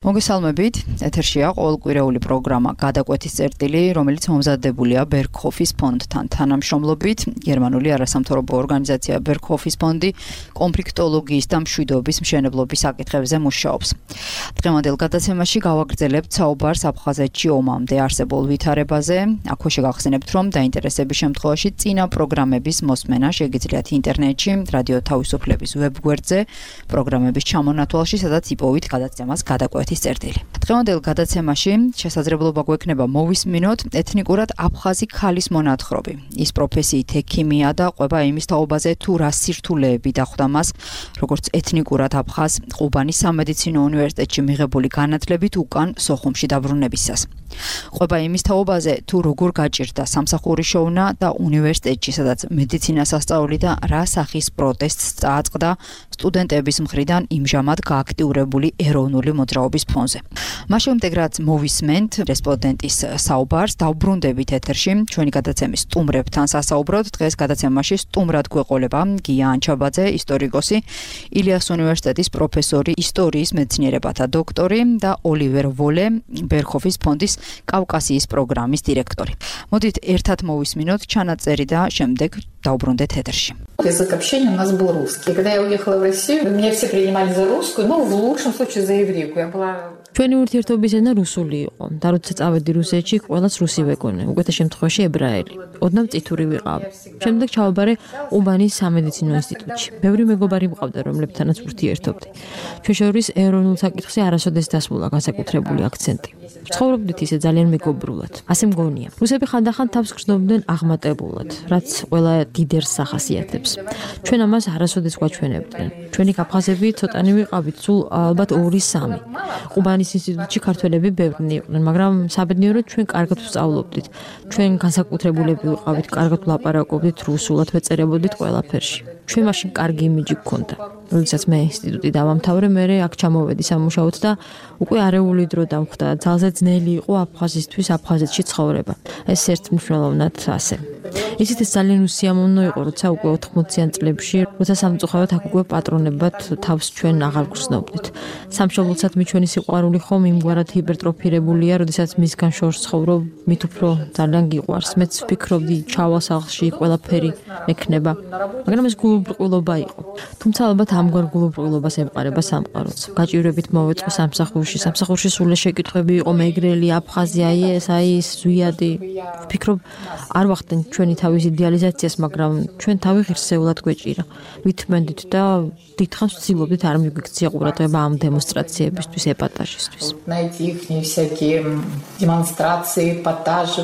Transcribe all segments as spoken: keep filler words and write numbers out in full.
მოგესალმებით, ეთერშია ყოველკვირეული პროგრამა გადაკვეთის წერტილი, რომელიც მომზადებულია ბერგჰოფის ფონდთან თანამშრომლობით. გერმანული არასამთავრობო ორგანიზაცია ბერგჰოფის ფონდი კონფლიქტოლოგიის და მშვიდობის მშენებლობის საკითხებზე მუშაობს. დღევანდელ გადაცემაში გავაგრძელებთ საუბარს აფხაზეთში ომამდე არსებულ ვითარებაზე. აქვე შეგახსენებთ, რომ დაინტერესების შემთხვევაში წინა პროგრამების მოსმენა შეგიძლიათ ინტერნეტში, რადიო თავისუფლების ვებგვერდზე, პროგრამების ჩამონათვალში, სადაც იპოვით გადაცემას გადაკვეთის წერტილი. დღევანდელ გადაცემაში შესაძლებლობა გვექნება მოვისმინოთ ეთნიკურად აფხაზი ქალის მონათხრობი. ის პროფესიით ექიმია და ყვება იმის თაობაზე თუ რა სირთულეები დახვდა მას, როგორც ეთნიკურად აფხაზ ყუბანის სამედიცინო უნივერსიტეტში მიღებული განათლებით უკან სოხუმში დაბრუნებისას. ყვება იმის თაობაზე თუ როგორ გაჭირდა სამსახური შოვნა და უნივერსიტეტში, სადაც მედიცინას ასწავლიდა, რა სახის პროტესტს წააწყდა სტუდენტების მხრიდან იმჟამად გააქტიურებული ეროვნული მოძრაობის ფონზე. მას შემდეგ რაც მოვისმენთ რესპონდენტის საუბარს, დავბრუნდებით ეთერში ჩვენი გადაცემის სტუმრებთან სასაუბროდ. დღეს გადაცემაში სტუმრად გვეყოლება გია ანჩაბაძე, ისტორიკოსი, ილიას უნივერსიტეტის პროფესორი, ისტორიის მეცნიერებათა დოქტორი და ოლივერ ვოლე, ბერგჰოფის ფონდის კავკასიის პროგრამის დირექტორი. Მოდით ერთად მოვისმინოთ ჩანაწერი და შემდეგ დავბრუნდეთ ეთერში. Язык общения у нас был русский. Когда я уехала в Россию, меня все принимали за русскую, ну, в лучшем случае за еврейку. Я была... ჩვენი ურთიერთობის ენა რუსული იყო. და როცა წავედი რუსეთში, ყველას რუსი ვეგონე. უკეთეს შემთხვევაში ებრაელი. ოდნავ წითური ვიყავი. შემდეგ ჩავაბარე ყუბანის სამედიცინო ინსტიტუტში. ბევრი მეგობარი მყავდა, რომლებთანაც ურთიერთობდი. ჩვენ შორის ეროვნულ საკითხზე არასოდეს დასმულა განსაკუთრებული აქცენტი. ცხოვრობდით ისე ძალიან მეგობრულად. ასე მგონია. რუსები ხანდახან თავს გრძნობდნენ აღმატებულად, რაც ყველა დიდერს ახასიათებს. ჩვენ ამას არასოდეს გვაჩვენებდნენ. ჩვენი აფხაზები ცოტანი ვიყავით, სულ ალბათ ორი სამი. ყუბანის ინსტიტუტში ქართველები ბევრნი იყვნენ, მაგრამ საბედნიეროდ ჩვენ კარგად ვსწავლობდით. ჩვენ განსაკუთრებულები ვიყავით, კარგად ვლაპარაკობდით რუსულად, ვეწერებოდით ყველაფერში. ჩვენ მაშინ კარგი იმიჯი გქონდა. როდესაც მე ინსტიტუტი დავამთავრე, მე აქ ჩამოვედი სამუშაოდ და უკვე არეული დრო დამხვდა. ძალზე ძნელი იყო აფხაზისთვის აფხაზეთში ცხოვრება. ეს ერთმნიშვნელოვნად ასე. ისიც ეს ძალიან უსიამოვნო იყო, როცა უკვე ოთხმოციან წლებში, როცა სამწუხაროდ აქ უკვე პატრონებად თავს ჩვენ აღარ გრძნობდით. სამშობლოსადმი ჩვენი სიყვარული ხომ იმგვარად ჰიპერტროფირებულია, როდესაც მისგან შორს ცხოვრობ, მით უფრო ძალიან გიყვარს. მეც ვფიქრობდი, ჩავა სახლში, ყველაფერი მექნება. მაგრამ ეს გულუბრყვილობა იყო. თუმცა ალბათ ამგვარ გულუბრყვილობას ემყარება სამყაროც. გაჭირვებით მოვეწყო სამსახურში, სამსახურში სულ შეკითხვები იყო მეგრელი, აფხაზი, აი ეს, აი ის, ზვიადი. ვფიქრობ, არ ვახდენ ჩვენი თავის იდეალიზაციას, მაგრამ ჩვენ თავი ღირსეულად გვეჭირა. ვითმენდით და დიდხანს ვცდილობდით არ მიგვიქცია ყურადღება ამ დემონსტრაციებისთვის, ეპატაჟისთვის. Найти их всякие демонстрации, эпатажи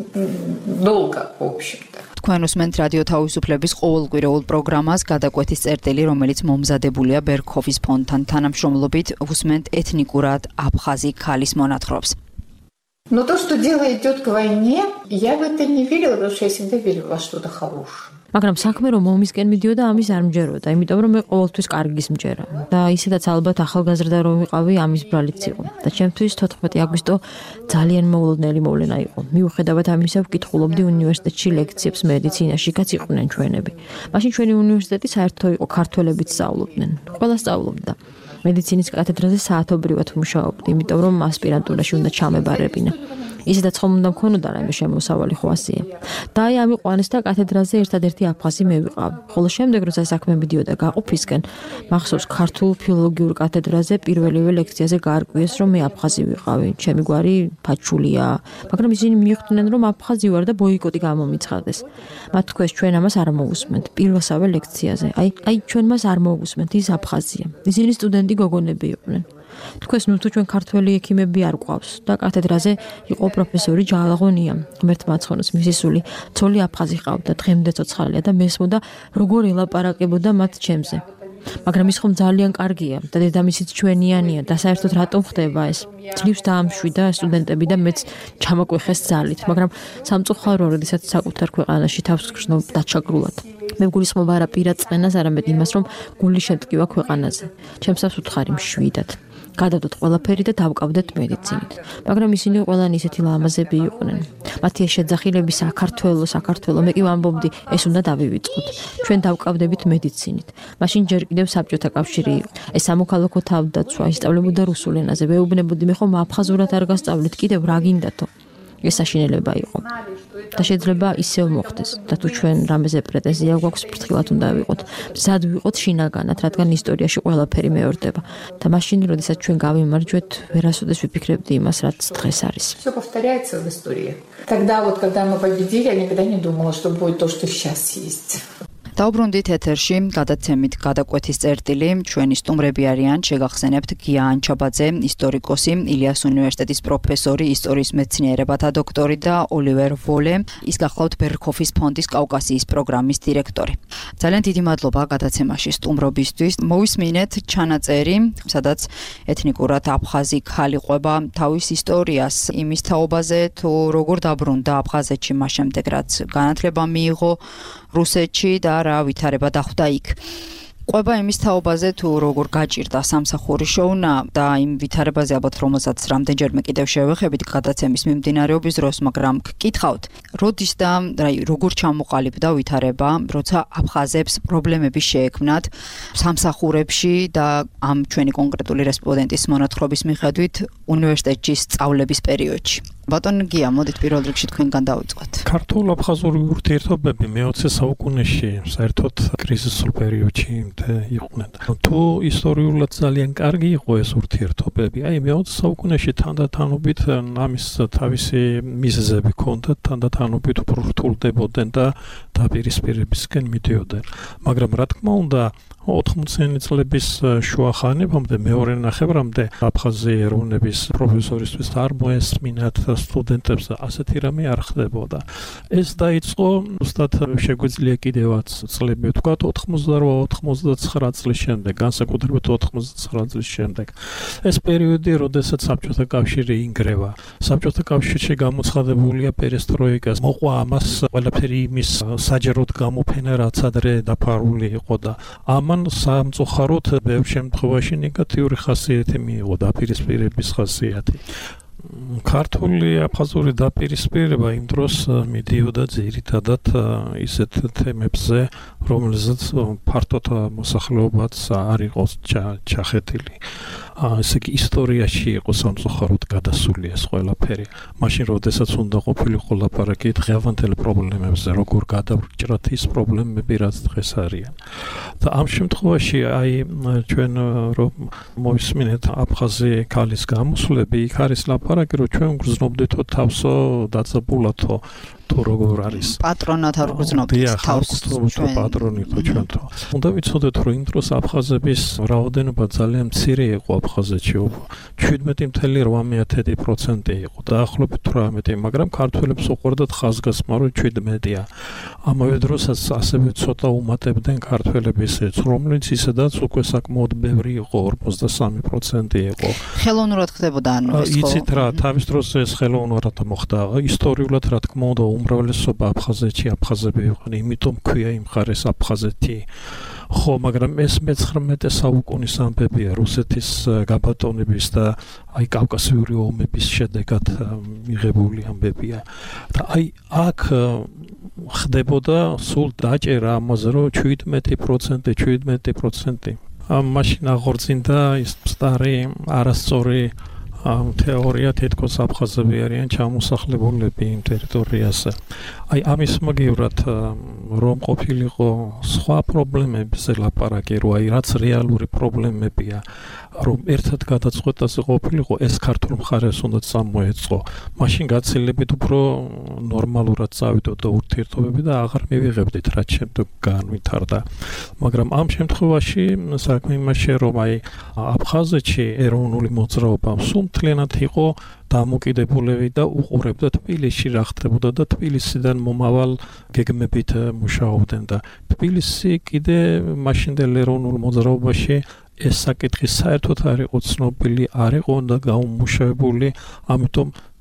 долго, в общем-то. თქვენ უსმენთ რადიო თავისუფლების ყოველკვირეულ პროგრამას გადაკვეთის წერტილი, რომელიც მომზადებულია ბერგჰოფის ფონდთან თანამშრომლობით. უსმენთ ეთნიკურად აფხაზი ქალის მონათხრობს. Но то, что дело идет к войне, я в это не верила, потому что я всегда верила во что-то хорошее. მაგრამ საქმე რომ ომისკენ მიდიოდა, ამის არ მჯეროდა, იმიტომ რომ მე ყოველთვის კარგის მჯერა. და ისედაც ალბათ ახალგაზრდა რომ ვიყავი, ამის ბრალიც იყო. და ჩემთვის თოთხმეტი აგვისტო ძალიან მოულოდნელი მოვლენა იყო. მიუხედავად ამისა, ვკითხულობდი უნივერსიტეტში ლექციებს მედიცინაში, კაც იყვნენ ჩვენები. მაშინ ჩვენი უნივერსიტეტი საერთო იყო, ქართველებიც სწავლობდნენ. ყველა სწავლობდა. მედიცინის კათედრაზე საათობრივად მუშაობდი, იმიტომ რომ ასპირანტურაში უნდა ჩამებარებინა. ისედაც ხომ უნდა მქონოდა რაიმე შემოსავალი ხო ასეა. და აი ამიყვანეს და კათედრაზე ერთადერთი აფხაზი მე ვიყავი. ხოლო შემდეგ როცა საქმე მიდიოდა გაყოფისკენ, მახსოვს ქართულ ფილოლოგიურ კათედრაზე პირველივე ლექციაზე გაარკვიეს, რომ მე აფხაზი ვიყავი. ჩემი გვარი ფაჩულია, მაგრამ ისინი მიხვდნენ, რომ აფხაზი ვარ და ბოიკოტი გამომიცხადეს. მათ თქვეს ჩვენ ამას არ მოусმენთ პირველსავე ლექციაზე. აი, აი ჩვენ მას არ მოусმენთ, ის აფხაზია. ისინი სტუდენტი გოგონები იყვნენ. თქვენ ნუ თუ ჩვენ ქართველი ექიმები არ ყავს და კათედრაზე იყო პროფესორი ჯალაღონია, ღმერთმაცხონოს მისი სული, ცოლი აფხაზი ყავდა, დღემდე ცოცხალია და მესმოდა როგორ ელაპარაკებოდა მათ ჩემზე. მაგრამ ის ხომ ძალიან კარგია და დედამისიც ჩვენიანია და საერთოდ რატომ ხდება ეს? ძლივს დაამშვიდა სტუდენტები და მეც ჩამოკვეხეს ძალით, მაგრამ სამწუხარო, როდესაც საკუთარ ქვეყანაში თავს გრძნობ დაჩაგრულად. მე გულისხმობ არა პირად წენას, არამედ იმას, რომ გული შემტკივა ქვეყანაზე. ჩემსაც უთხარი მშვიდად. გადავდოთ ყველაფერი და დავკავდეთ მედიცინით. მაგრამ ისინი ყველანი ისეთი ლამაზები იყვნენ. მათი ეს შეძახილები საქართველოს, საქართველოს, მე კი ვამბობდი, ეს უნდა დავივიწყოთ. ჩვენ დავკავდებით მედიცინით. მაშინ ჯერ კიდევ საბჭოთა კავშირი იყო. ეს სამოქალაქო თავდაცვა ისწავლებოდა რუსულ ენაზე. ვეუბნებოდი, მე ხომ აფხაზურად არ გასწავლეთ, კიდევ რა გინდათო? ეს საშინელება იყო. და შეიძლება ისევ მოხდეს. და თუ ჩვენ რამეზე პრეტენზია გვაქვს, ფრთხილად უნდა ვიყოთ. მზად ვიყოთ შინაგანად, რადგან ისტორიაში ყველაფერი მეორდება. და მაშინ, როდესაც ჩვენ გავიმარჯვეთ, ვერასოდეს ვიფიქრებდი იმას, რაც დღეს არის. Все повторяется в истории. Тогда вот, когда мы победили, я никогда не думала, что будет то, что сейчас есть. დაუბრუნდით ეთერში გადაცემით გადაკვეთის წერტილი ჩვენი სტუმრები არიან შეგახსენებთ გია ანჩაბაძე ისტორიკოსი ილიას უნივერსიტეტის პროფესორი ისტორიის მეცნიერებათა დოქტორი და ოლივერ ვოლე ის გახლავთ ბერქოფის ფონდის კავკასიის პროგრამის დირექტორი ძალიან დიდი მადლობა გადაცემაში სტუმრობისთვის მოვისმინეთ ჩანაწერი სადაც ეთნიკურად აფხაზი ქალი ყვება თავის ისტორიას იმის თაობაზე თუ როგორ დაბრუნდა აფხაზეთში მას შემდეგ რაც განათლება მიიღო რუსეთში და რა ვითარება დახვდა იქ. ყვება იმის თაობაზე თუ როგორ გაჭირდა სამსახური შოუნა და იმ ვითარებაზე ალბათ რომელსაც რამდენჯერმე კიდევ შევეხებით გადაცემის მიმდინარეობის დროს, მაგრამ გკითხავთ, როდის და როგორ ჩამოყალიბდა ვითარება, როცა აფხაზებს პრობლემები შეექმნათ სამსახურებში და ამ ჩვენი კონკრეტული რესპონდენტის მონათხრობის მიხედვით უნივერსიტეტში სწავლების პერიოდში. ბატონ გია, მოდით პირველ რიგში თქვენგან დავიწყოთ. ქართულ-აფხაზური ურთიერთობები მეოცე საუკუნეში საერთოდ კრიზისულ პერიოდში იყვნენ. თუ ისტორიულად ძალიან კარგი იყო ეს ურთიერთობები, აი მეოცე საუკუნეში თანდათანობით ამის თავისი მიზეზები ჰქონდათ, თანდათანობით უფრო რთულდებოდნენ და დაპირისპირებისკენ მიდიოდნენ. მაგრამ რა თქმა უნდა ოთხმოციანი წლების შუა ხანებამდე მეორე ნახევრამდე აფხაზი ეროვნების პროფესორისთვის არ მოესმინათ სტუდენტებს ასეთი რამე არ ხდებოდა. ეს დაიწყო უბრალოდ შეგვიძლია კიდევაც წლები ვთქვათ ოთხმოცდაოთხ ოცდაცხრა წლის შემდეგ, განსაკუთრებით ოთხმოცდაცხრა წლის შემდეგ. ეს პერიოდი, როდესაც საბჭოთა კავშირი ინგრევა. საბჭოთა კავშირში გამოცხადებულია პერესტროიკა. მოყვა ამას ყველაფერი იმის საჯაროდ გამოფენა, რაც ადრე დაფარული იყო და ამ სამწუხაროდ ბევრ შემთხვევაში ნეგატიური ხასიათი მიიღო დაპირისპირების ხასიათი. ქართული აფხაზური დაპირისპირება იმ დროს მიდიოდა ძირითადად ისეთ თემებზე, რომელზეც ფართოდ მოსახლეობაც არ იყო ჩახედილი. ესე იგი ისტორიაში იყო სამწუხაროდ გადასული ეს ყველაფერი. მაშინ როდესაც უნდა ყოფილიყო ლაპარაკი დღევანდელ პრობლემებზე, როგორ გადავრჭრათ ის პრობლემები, რაც დღეს არიან. და ამ შემთხვევაში აი ჩვენ რომ მოვისმინეთ აფხაზი ქალის გამოსვლები, იქ არის ლაპარაკი, რომ ჩვენ გრძნობდითო თავსო დაწებულათო თუ როგორ არის პატრონად არ გრძნობთ თავს ჩვენ პატრონითო ჩვენთო. უნდა ვიცოდეთ, რომ იმ დროს აფხაზების რაოდენობა ძალიან მცირე იყო აფხაზეთში, შვიდმეტი წუთი რვა პროცენტი იყო, დაახლოებით თვრამეტი, მაგრამ ქართველებს უყვარდათ ხაზგასმა, რომ შვიდმეტია. ამავე დროსაც ასევე ცოტა უმატებდნენ ქართველების ეც, რომელიც ისედაც უკვე საკმაოდ ბევრი იყო, ორმოცდასამი პროცენტი იყო. ხელოვნურად ხდებოდა ანუ ეს ხო? იცით რა, თავის დროს ეს ხელოვნურად მოხდა. ისტორიულად რა თქმა უნდა უმრავლესობა აფხაზეთში აფხაზები იყვნენ, იმიტომ ქვია იმ ხარეს აფხაზეთი. ხო, მაგრამ ეს მეცხრამეტე საუკუნის ამბებია რუსეთის გაბატონების და აი კავკასიური ომების შედეგად მიღებული ამბებია. და აი აქ ხდებოდა სულ დაჭერა ამაზე, რომ შვიდმეტი პროცენტი, შვიდმეტი პროცენტი. მაშინ აღორძინდა ის სტარი არასწორი თეორია, თითქოს აფხაზები არიან ჩამოსახლებულები იმ ტერიტორიაზე. აი ამის მაგივრად რომ ყოფილიყო სხვა პრობლემებზე ლაპარაკი, რომ აი რაც რეალური პრობლემებია, რომ ერთად გადაწყვეტაზე ყოფილიყო, ეს ქართულ მხარეს უნდა წამოეწყო. მაშინ გაცილებით უფრო ნორმალურად წავიდოდა ურთიერთობები და აღარ მივიღებდით რაც შემდეგ განვითარდა. მაგრამ ამ შემთხვევაში საქმე იმაშია, რომ აი აფხაზეთში ეროვნული მოძრაობა სულ მთლიანად იყო დამოკიდებულები და უყურებდა თბილისში რა ხდებოდა და თბილისიდან მომავალ გეგმებით მუშაობდნენ და თბილისი კიდე მაშინდელ ეროვნულ მოძრაობაში ეს საკითხი საერთოდ არ იყო ცნობილი, არ იყო და გაუმუშავებული, ამიტომ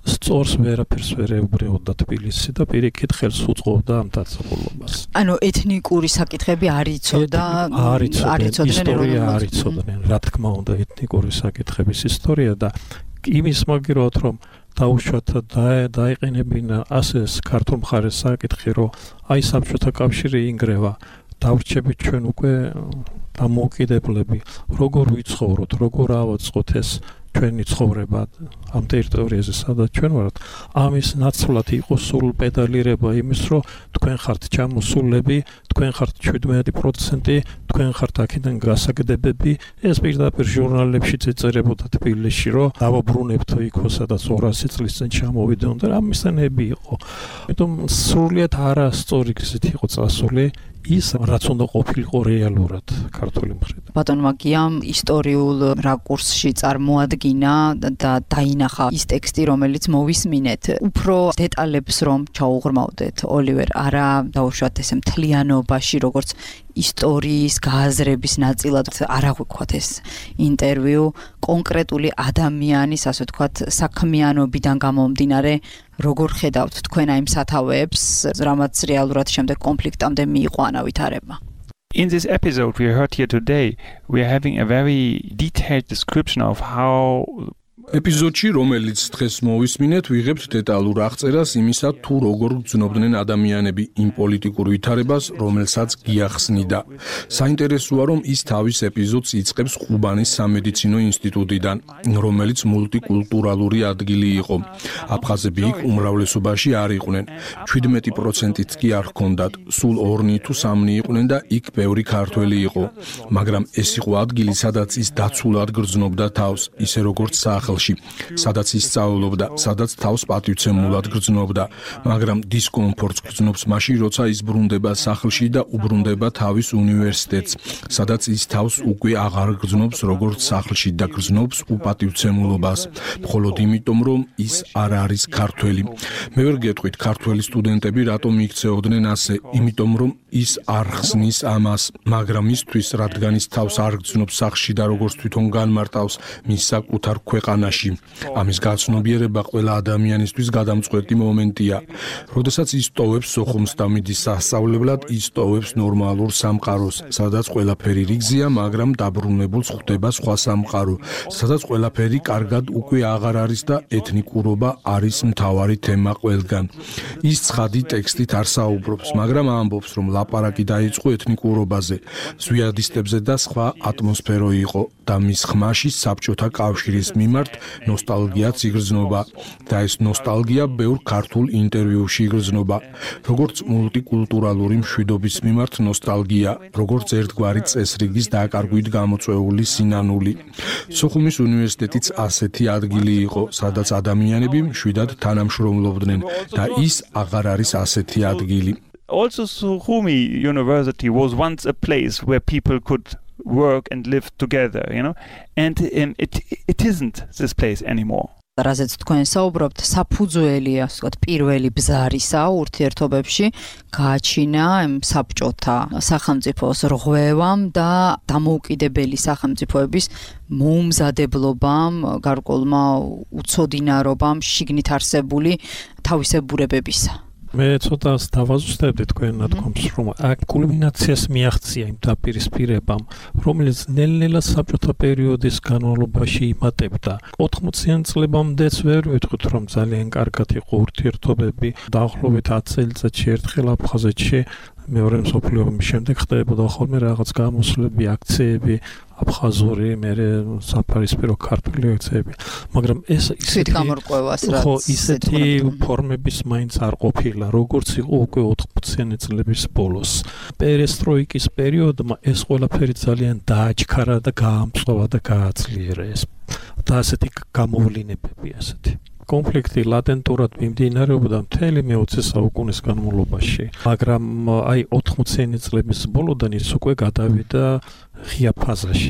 სწორს ვერაფერს ვერ ეუბნეოდა თბილისი და პირიქით ხელს უწყობდა ამ დაწესებულებას. ანუ ეთნიკური საკითხები არ იცოდა, არ იცოდნენ, ისტორია არ იცოდნენ, რა თქმა უნდა, ეთნიკური საკითხების ისტორია და იმის მაგივრად რომ დაუშვათ და დაიყენებინა ასე ქართულ მხარეს საკითხი, რომ აი საბჭოთა კავშირი ინგრევა, დავრჩებით ჩვენ უკვე დამოუკიდებლები, როგორ ვიცხოვროთ, როგორ ავაწყოთ ეს ჩვენი ცხოვრება ამ ტერიტორიაზე, სადაც ჩვენ ვართ, ამის ნაცვლად იყო სულ პედალირება იმის, რომ თქვენ ხართ ჩამოსულები, თქვენ ხართ შვიდმეტი პროცენტი, თქვენ ხართ აქედან გასაგდებები, ეს პირდაპირ ჟურნალებშიც ეწერებოდა თბილისში, რომ დავაბრუნებთ იქო, სადაც ორასი წლის წინ ჩამოვიდონ და ამისთანები იყო. ამიტომ სრულიად არასწორი გზით იყო წასული ის, რაც უნდა ყოფილიყო რეალურად ქართული მხრიდან. ბატონმა გიამ ისტორიულ რაკურსში წარმოადგინა და დაინახა ის ტექსტი, რომელიც მოვისმინეთ. უფრო დეტალებს რომ ჩაუღრმავდეთ, ოლივერ, არა დაუშვათ ესე მთლიანობაში, როგორც ისტორიის გააზრების ნაწილად არ აღვიქვათ ეს ინტერვიუ კონკრეტული ადამიანის, ასე ვთქვათ, საქმიანობიდან გამომდინარე, როგორ ხედავთ თქვენ აი იმ სათავეებს, რამაც რეალურად შემდეგ კონფლიქტამდე მიიყო ანა-ვითარება. In this episode we heard here today, we are having a very detailed description of how ეპიზოდში, რომელიც დღეს მოვისმინეთ, ვიღებთ დეტალურ აღწერას იმისა, თუ როგორ გრძნობდნენ ადამიანები იმ პოლიტიკურ ვითარებას, რომელსაც გიახსნიდა. საინტერესოა, რომ ის თავის ეპიზოდს იწყებს ყუბანის სამედიცინო ინსტიტუტიდან, რომელიც მულტიკულტურალური ადგილი იყო. აფხაზები იქ უმრავლესობაში არ იყვნენ. შვიდმეტი პროცენტით კი არ ჰქონდათ, სულ ორნი თუ სამნი იყვნენ და იქ ბევრი ქართველი იყო. მაგრამ ეს იყო ადგილი, სადაც ის დაცულად გრძნობდა თავს, ისე როგორც სახლში, სადაც ისწავლობდა, სადაც თავს პატივცემულად გრძნობდა, მაგრამ დისკომფორტს გრძნობს მაშინ, როცა ის ბრუნდება სახლში და უბრუნდება თავის უნივერსიტეტს, სადაც ის თავს უკვე აღარ გრძნობს როგორც სახლში და გრძნობს უპატივცემულობას, მხოლოდ იმიტომ, რომ ის არ არის ქართველი. მე ვერ გეტყვით, ქართველი სტუდენტები რატომ იქცეოდნენ ასე, იმიტომ რომ ის არ ხსნის ამას, მაგრამ ისთვის, რადგან ის თავს არ გრძნობს სახლში და როგორც თვითონ განმარტავს მის საკუთარ ქვეყანაში, ამის გაცნობიერება ყველა ადამიანისთვის გადამწყვეტი მომენტია. როდესაც ის ტოვებს სოხუმს და მიდის სასწავლებლად, ის ტოვებს ნორმალურ სამყაროს, სადაც ყველაფერი რიგზია, მაგრამ დაბრუნებულს ხვდება სხვა სამყარო, სადაც ყველაფერი კარგად უკვე აღარ არის და ეთნიკურობა არის მთავარი თემა ყველგან. ის ცხადი ტექსტით არ საუბრობს, მაგრამ ამბობს, რომ ლაპარაკი დაიწყო ეთნიკურობაზე, ზვიადისტებზე და სხვა ატმოსფერო იყო და მის ხმაში საბჭოთა კავშირის მიმართ ნოსტალგიაც იგრძნობა და ეს ნოსტალგია ბევრ ქართულ ინტერვიუში იგრძნობა, როგორც მულტიკულტურალური მშვიდობის მიმართ ნოსტალგია, როგორც ერთგვარი წესრიგის დაკარგვით გამოწვეული სინანული. სოხუმის უნივერსიტეტიც ასეთი ადგილი იყო, სადაც ადამიანები მშვიდად თანამშრომლობდნენ და ის აღარ არის ასეთი ადგილი. Also Sukhumi University was once a place where people could work and live together, you know, and um, it it isn't this place anymore. რაზეც თქვენ საუბრობთ, საფუძველი, ასე ვთქვათ, პირველი ბზარისა ურთიერთობებში გააჩინა საბჭოთა სახელმწიფოს რღვევამ და დამოუკიდებელი სახელმწიფოების მოუმზადებლობამ, გარკვეულმა უცოდინარობამ შიგნით არსებული თავისებურებებისა. მე ცოტა დავაზუსტებდი თქვენ ნათქვამს, რომ აქ კულმინაციას მიაღწია იმ დაპირისპირებამ, რომელიც ნელ-ნელა საბჭოთა პერიოდის განმავლობაში იმატებდა. ოთხმოციან წლებამდეც ვერ ვეთქვით, რომ ძალიან კარგად იყო ურთიერთობები, დაახლოებით ათი წელიწადში ერთხელ აფხაზეთში მეორე მსოფლიო ომის შემდეგ ხდებოდა ხოლმე რაღაც გამოსვლები, აქციები, აფხაზური, მერე საპარისპირო ქართული აქციები, მაგრამ ეს ისეთი გამორკვევას რაც ხო, ისეთი ფორმების მაინც არ ყოფილა, როგორც იყო უკვე ოთხმოციანი წლების ბოლოს. პერესტროიკის პერიოდმა ეს ყველაფერი ძალიან დააჩქარა და გაამწვავა და გააძლიერეს. და ასეთი გამოვლინებები ასეთი. კონფლიქტი ლატენტურად მიმდინარეობდა მთელი მეოცე საუკუნის განმავლობაში, მაგრამ აი ოთხმოციანი წლების ბოლოდან ის უკვე გადავიდა ღია ფაზაში.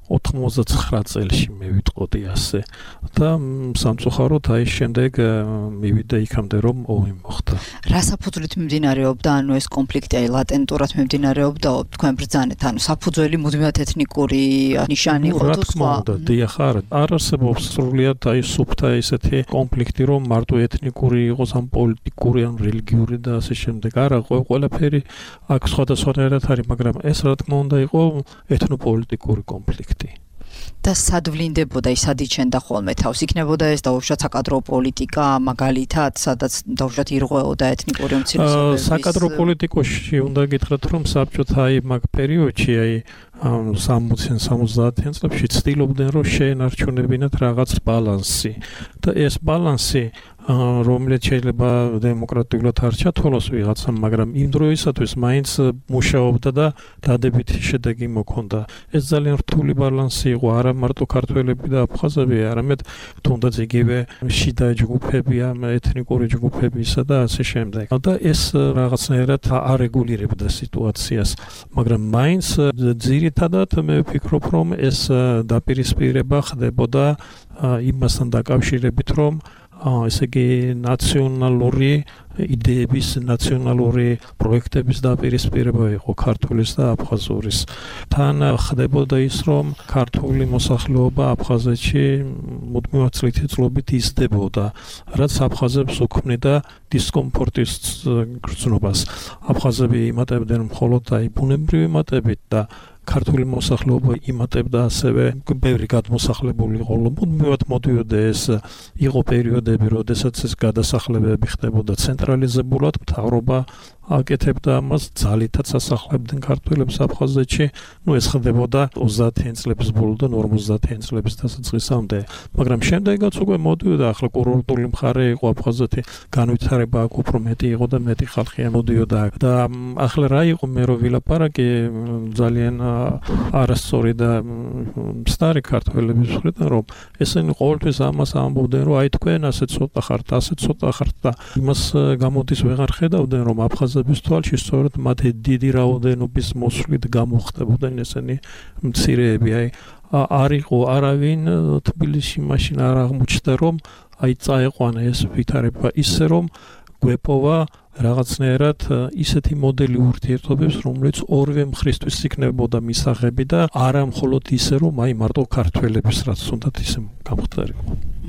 ოთხმოცდათცხრა წელში მე ვიტყოდი ასე და სამწუხაროდ აი შემდეგ მივიდა იქამდე რომ ომი მოხდა. რა საფუძვლით მიმდინარეობდა ანუ ეს კონფლიქტი აი ლატენტურად მიმდინარეობდა თქვენ ბრძანეთ ანუ საფუძველი მუდმივად ეთნიკური ნიშანი იყო თუ სხვა? დიახ, არა, არ არსებობს სრულიად აი სუფთა ესეთი კონფლიქტი რომ მარტო ეთნიკური იყოს ან პოლიტიკური ან რელიგიური და ასე შემდეგ. არა, ყველაფერი აქ სხვადასხვანაირად არის, მაგრამ ეს რა თქმა უნდა იყო ეთნოპოლიტიკური კონფლიქტი. და სად ვლინდებოდა ის სად იჩენდა ხოლმე თავს? იქნებოდა ეს დაუშვათ საკადრო პოლიტიკა მაგალითად, სადაც დაუშვათ ირღვეოდა ეთნიკური უმცირესობების. საკადრო პოლიტიკაში უნდა გითხრათ რომ საბჭოთა აი მაგ პერიოდში აი სამოციან სამოცდაათიან წლებში ცდილობდნენ რომ შეენარჩუნებინათ რაღაც ბალანსი და ეს ბალანსი რომელიც შეიძლება დემოკრატიულად არ ჩათვალოს ვიღაცამ, მაგრამ იმ დროისათვის მაინც მუშაობდა და დადებითი შედეგი მოქონდა. ეს ძალიან რთული ბალანსი იყო არა მარტო ქართველები და აფხაზები, არამედ თუნდაც იგივე შიდა ჯგუფები, ეთნიკური ჯგუფებისა და ასე შემდეგ. და ეს რაღაცნაირად არეგულირებდა სიტუაციას, მაგრამ მაინც ძირითადად მე ვფიქრობ, რომ ეს დაპირისპირება ხდებოდა იმასთან დაკავშირებით, რომ ესე იგი ნაციონალური იდეების, ნაციონალური პროექტების დაპირისპირება იყო ქართულის და აფხაზურის. თან ხდებოდა ის, რომ ქართული მოსახლეობა აფხაზეთში მუდმივად წლითი წლობით იზრდებოდა, რაც აფხაზებს უქმნიდა დისკომფორტის გრძნობას. აფხაზები იმატებდნენ მხოლოდ აი ბუნებრივი მატებით და ქართული მოსახლეობა იმატებდა ასევე ბევრი გადმოსახლებული იყო. მუდმივად მოდიოდა ეს იყო პერიოდები, როდესაც ეს გადასახლებები ხდებოდა ცენტრალიზებულად, მთავრობა აკეთებდა ამას, ძალითაც ასახლებდნენ ქართველებს აფხაზეთში. ნუ ეს ხდებოდა ოცდაათიან წლების ბოლოდან ორმოცდაათიან წლების დასაწყისამდე. მაგრამ შემდეგაც უკვე მოდიოდა, ახლა კურორტული მხარე იყო აფხაზეთი, განვითარება აქ უფრო მეტი იყო და მეტი ხალხი მოდიოდა. და ახლა რა იყო მე რო ვილაპარაკე ძალიან არასწორი და მცდარი ქართველების მხრიდან, რომ ესენი ყოველთვის ამას ამბობდნენ, რომ აი თქვენ ასე ცოტა ხართ, ასე ცოტა ხართ და იმას გამოდის ვეღარ ხედავდნენ, რომ აფხაზების თვალში სწორედ მათი დიდი რაოდენობის მოსვლით გამოხდებოდნენ ესენი მცირეები. აი არ იყო არავინ თბილისში მაშინ არ აღმოჩნდა, რომ აი წაეყვანა ეს ვითარება ისე, რომ გვეპოვა რაღაცნაირად ისეთი მოდელი ურთიერთობებს, რომელიც ორივე მხრისთვის იქნებოდა მისაღები და არა მხოლოდ ისე, რომ აი მარტო ქართველების რაც უნდათ ისე გამხდარიყო.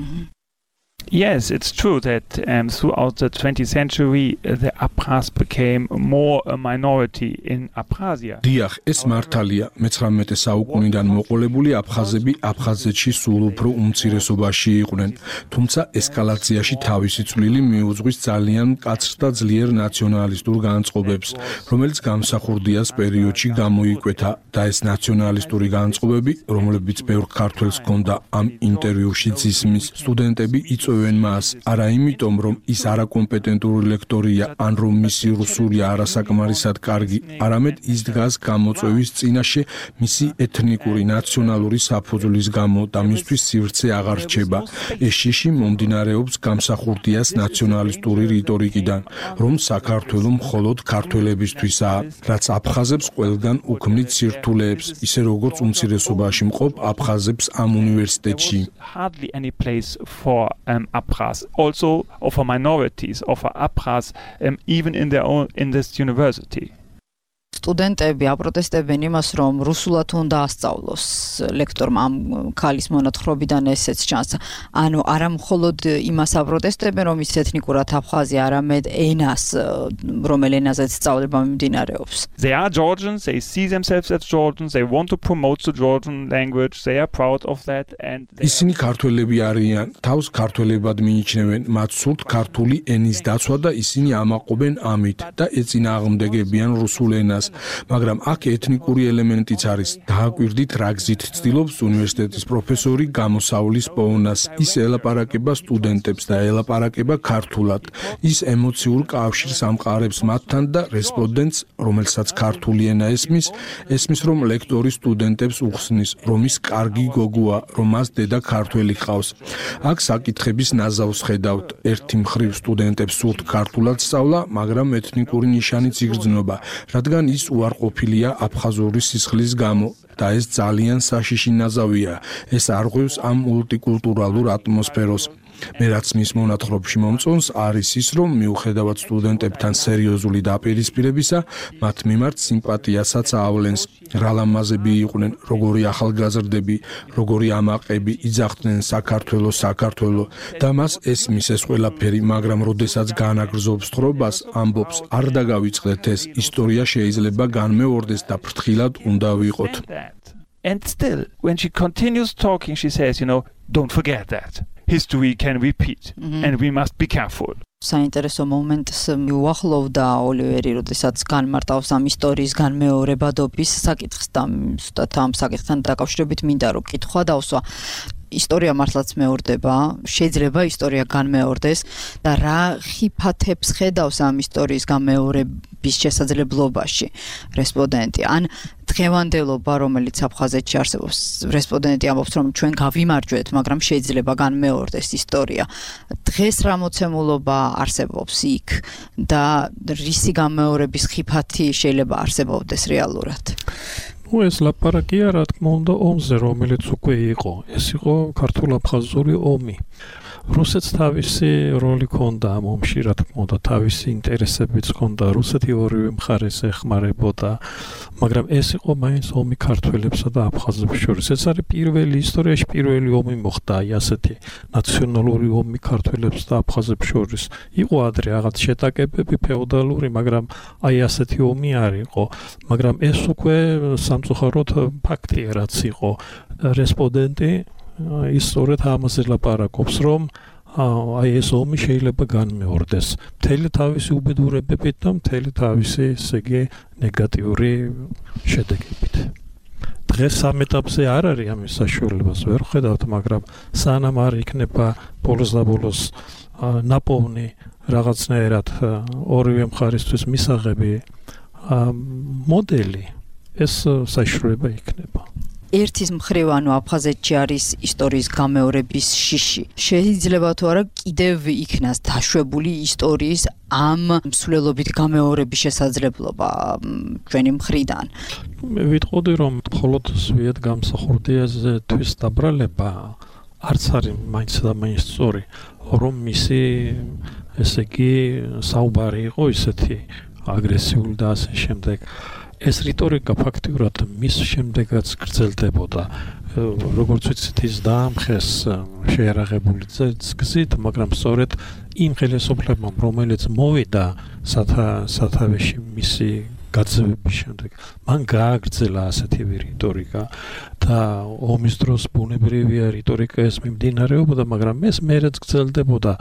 Yes, it's true that um, throughout the twentieth century uh, the Abkhaz became more a minority in Abkhazia. Diach, es მართალია, მეცხრამეტე საუკუნიდან მოყოლებული აფხაზები აფხაზეთში სულ უფრო უმცირესობაში იყვნენ, თუმცა ესკალაციაში თავისი წვლილი მიუძღვის ძალიან მკაცრ და ძლიერ ნაციონალისტურ განწყობებს, რომელიც გამსახურდიას პერიოდში გამოიკვეთა და ეს ნაციონალისტური განწყობები, რომლებიც ბევრ ქართველს ჰქონდა ამ ინტერვიუში ისმის სტუდენტები იწვევენ მას არა იმიტომ, რომ ის არაკომპეტენტური ლექტორია, ან რომ მისი რუსული არასაკმარისად კარგი, არამედ ის დგას გამოწვევის წინაშე მისი ეთნიკური ნაციონალური საფუძვლის გამო და მისთვის სივრცე აღარ რჩება. ეს შიში მომდინარეობს გამსახურდიას ნაციონალისტური რიტორიკიდან, რომ საქართველო მხოლოდ ქართველებისთვისაა, რაც აფხაზებს ყველგან უქმნით სირთულეებს, ისე როგორც უმცირესობაში მყოფ აფხაზებს ამ უნივერსიტეტში. Um, Abkhaz, also or for minorities, or for Abkhaz, um, even in their own in this university. სტუდენტები აპროტესტებენ იმას, რომ რუსულად უნდა ასწავლოს ლექტორმა ამ ქალის მონათხრობიდან ესეც ჩანს. ანუ არა მხოლოდ იმას აპროტესტებენ, რომ ის ეთნიკურად აფხაზია, არამედ ენას, რომელ ენაზეც სწავლება მიმდინარეობს. They are Georgians, they see themselves as Georgians, they want to promote the Georgian language, they are proud of that and ისინი ქართველები არიან, თავს ქართველებად მიიჩნევენ, მათ სურთ ქართული ენის დაცვა და ისინი ამაყობენ ამით და ეწინააღმდეგებიან რუსულ ენას. მაგრამ აქ ეთნიკური ელემენტიც არის. დააკვირდით რა გზით ცდილობს უნივერსიტეტის პროფესორი გამოსავლის პოვნას. ის ელაპარაკება სტუდენტებს და ელაპარაკება ქართულად. ის ემოციურ კავშირს ამყარებს მათთან და რესპონდენტს, რომელსაც ქართული ენა ესმის, ესმის რომ ლექტორი სტუდენტებს უხსნის, რომ ის კარგი გოგოა, რომ მას დედა ქართველი ჰყავს. აქ საკითხების ნაზავს ხედავთ. ერთი მხრივ სტუდენტებს სურთ ქართულად სწავლა, მაგრამ ეთნიკური ნიშანიც იგრძნობა, რადგან ის ის უარყოფილია აფხაზური სისხლის გამო და ეს ძალიან საშიში ნაზავია. ეს არღვევს ამ მულტიკულტურალურ ატმოსფეროს. მე რაც მის მონათხრობში მომწონს არის ის, რომ მიუხედავად სტუდენტებთან სერიოზული დაპირისპირებისა, მათ მიმართ სიმპათიასაც ავლენს. რა ლამაზები იყვნენ, როგორი ახალგაზრდები, როგორი ამაყები იძახდნენ საქართველოს, საქართველო და მას ესმის ეს ყველაფერი, მაგრამ როდესაც განაგრძობს თხრობას, ამბობს არ დაგავიწყდეთ ეს, ისტორია შეიძლება განმეორდეს და ფრთხილად უნდა ვიყოთ. And still, when she continues talking, she says, you know, don't forget that. History can repeat, mm-hmm. and we must be careful. საინტერესო მომენტს მიუახლოვდა ოლივერი, როდესაც განმარტავს ამ ისტორიის განმეორებადობის საკითხს და ზუსტად ამ საკითხთან დაკავშირებით მინდა რომ კითხვა დავსვა. ისტორია მართლაც მეორდება, შეიძლება ისტორია განმეორდეს და რა ხიფათებს ხედავს ამ ისტორიის განმეორების შესაძლებლობაში რესპონდენტი. ან დღევანდელობა, რომელიც აფხაზეთში არსებობს, რესპონდენტი ამბობს, რომ ჩვენ გავიმარჯვეთ, მაგრამ შეიძლება განმეორდეს ისტორია. დღეს რა მოცემულობა არსებობს იქ და რისი განმეორების ხიფათი შეიძლება არსებობდეს რეალურად? ну ეს ლაპარაკია რა თქმა უნდა ომზე რომელიც უკვე იყო ეს იყო ქართულ-აფხაზური ომი რუსეთს თავისი როლი ჰქონდა ამ ომში რა თქმა უნდა თავისი ინტერესებიც ჰქონდა რუსეთი ორივე მხარეს ეხმარებოდა მაგრამ ეს იყო მაინც ომი ქართველებსა და აფხაზებს შორის ეს არის პირველი ისტორიაში პირველი ომი მოხდა აი ასეთი ნაციონალური ომი ქართველებს და აფხაზებს შორის იყო ადრე რაღაც შეტაკებები ფეოდალური მაგრამ აი ასეთი ომი არ იყო მაგრამ ეს უკვე სამწუხაროდ ფაქტია რაც იყო რესპონდენტი ისტორიად ამაზე ლაპარაკობს რომ აი ეს ომი შეიძლება განმეორდეს მთელი თავისი უბედურებებით და მთელი თავისი ესე იგი ნეგატიური შედეგებით დღეს ამ ეტაპზე არ არის ამის საშუალებას ვერ ხედავთ მაგრამ სანამ არ იქნება ბოლოს და ბოლოს ნაპოვნი რაღაცნაირად ორივე მხარისთვის მისაღები მოდელი ეს საშუალება იქნება ერთის მხრივ ანუ აფხაზეთში არის ისტორიის გამეორების შიში. შეიძლება თუ არა კიდევ იქნას დაშვებული ისტორიის ამ მსვლელობით გამეორების შესაძლებლობა ჩვენი მხრიდან. მე ვიტყოდი რომ მხოლოდ სვიეთ გამსახურდიაზე თვის დაბრალება არც არის მაინც და მაინც სწორი რომ მისი ესე იგი საუბარი იყო ისეთი აგრესიული და ასე შემდეგ ეს რიტორიკა ფაქტიურად მის შემდეგაც გრძელდებოდა როგორც ვიცით ის დაამხეს შეერაღებული გზით მაგრამ სწორედ იმ ხელისუფლებამ რომელიც მოვიდა სათავეში მისი გაძევების შემდეგ მან გააგრძელა ასეთი რიტორიკა და ომის დროს ბუნებრივია რიტორიკა ეს მიმდინარეობდა მაგრამ ეს მერეც გრძელდებოდა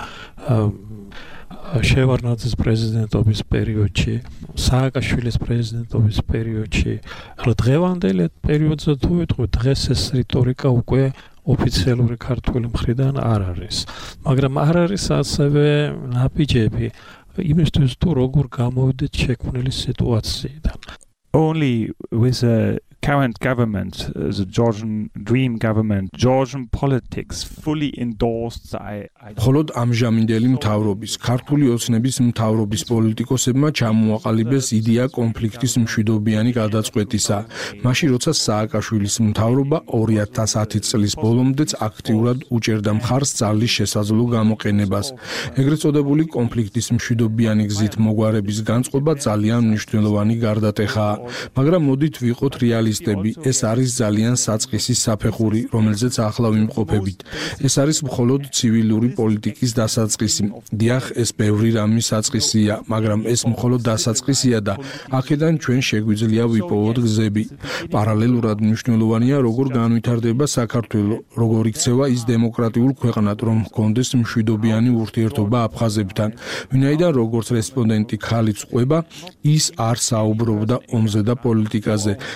შევარდნაძის პრეზიდენტობის პერიოდში, სააკაშვილის პრეზიდენტობის პერიოდში, ახლა დღევანდელ პერიოდზე თუ ვიტყვით, დღეს ეს რიტორიკა უკვე ოფიციალური ქართული მხრიდან არ არის. მაგრამ არ არის ასევე ნაბიჯები იმისთვის თუ როგორ გამოვიდეთ შექმნილი სიტუაციიდან. Only with a current government, uh, the Georgian Dream government, Georgian politics fully endorsed the idea. მხოლოდ ამჟამინდელი მთავრობის, ქართული ოცნების მთავრობის პოლიტიკოსებმა ჩამოაყალიბეს იდეა კონფლიქტის მშვიდობიანი გადაწყვეტისა. მაშინ როცა სააკაშვილის მთავრობა ორი ათას ათი წლის ბოლომდეც აქტიურად უჭერდა მხარს ძალის შესაძლო გამოყენებას. ეგრეთ წოდებული კონფლიქტის მშვიდობიანი გზით მოგვარების განწყობა ძალიან მნიშვნელოვანი გარდატეხაა, მაგრამ მოდით ვიყოთ რეალისტები. ეს არის ძალიან საწყისი საფეხური, რომელზეც ახლა ვიმყოფებით. ეს არის მხოლოდ ცივილური პოლიტიკის დასაწყისი. დიახ, ეს ბევრი რამის საწყისია, მაგრამ ეს მხოლოდ დასაწყისია და აქედან ჩვენ შეგვიძლია ვიპოვოთ გზები. პარალელურად მნიშვნელოვანია, როგორ განვითარდება საქართველო, როგორ იქცევა ის დემოკრატიულ ქვეყნად, რომ ჰქონდეს მშვიდობიანი ურთიერთობა აფხაზებთან. ვინაიდან როგორც რესპონდენტი ხალით ყვება, ის არ საუბრობდა ომზე და პოლიტიკაზე. ის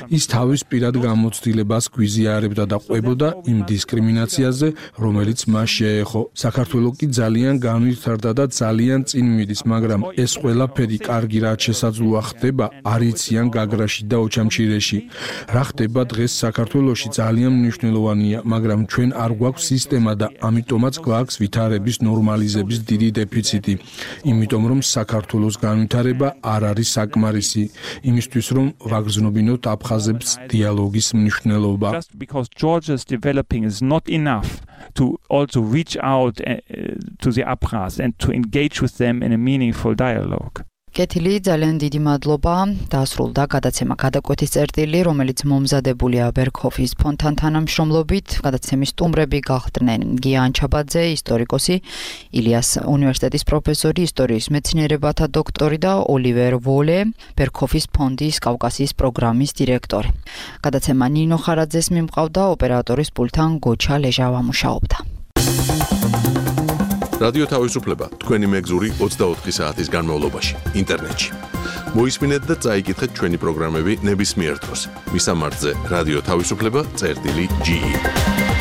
თავის პირად გამოცდილებას გვიზიარებდა და ყვებოდა იმ დისკრიმინაციაზე, რომელიც მას შეეხო. საქართველოს კი ძალიან განვითარდა და ძალიან წინ მიდის, მაგრამ ეს ყველაფერი კარგი რაც შესაძლოა ხდება არიციან გაგრაში და ოჩამჩირეში. რა ხდება დღეს საქართველოში ძალიან მნიშვნელოვანია, მაგრამ ჩვენ არ გვაქვს სისტემა და ამიტომაც გვაქვს ვითარების ნორმალიზების დიდი დეფიციტი. იმიტომ რომ საქართველოს განვითარება არ არის საკმარისი იმისთვის რომ ვაგრძნობინოთ აფხაზებს დიალოგის მნიშვნელობა. Just because Georgia's developing is not enough to also reach out uh, to the Abkhaz and to engage with them in a meaningful dialogue. კეთილი, ძალიან დიდი მადლობა. დასრულდა გადაცემა გადაკვეთის წერტილი, რომელიც მომზადებულია ბერქოფის ფონდთან თანამშრომლობით. გადაცემის სტუმრები გახდნენ გია ანჩაბაძე, ისტორიკოსი, ილიას უნივერსიტეტის პროფესორი, ისტორიის მეცნიერებათა დოქტორი და ოლივერ ვოლე, ბერქოფის ფონდის კავკასიის პროგრამის დირექტორი. გადაცემა ნინო ხარაძეს მიმყავდა, ოპერატორის პულტთან გოჩა ლეჟავა მუშაობდა. რადიო თავისუფლება თქვენი მეგზური ოცდაოთხი საათის განმავლობაში ინტერნეტში. მოისმინეთ და წაიკითხეთ ჩვენი პროგრამები ნებისმიერ დროს. მისამართზე რადიო თავისუფლება წერტილი ჯი ი